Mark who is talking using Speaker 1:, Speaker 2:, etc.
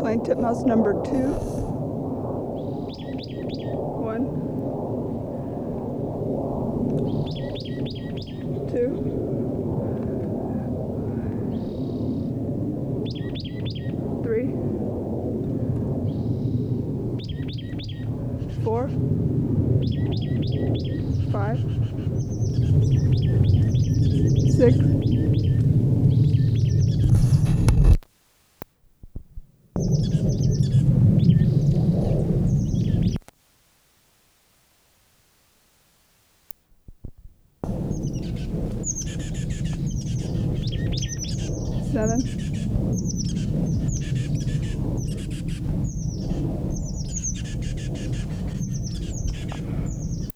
Speaker 1: playing titmouse number 2. 1, 2, 3, 4, 5, 6, 7,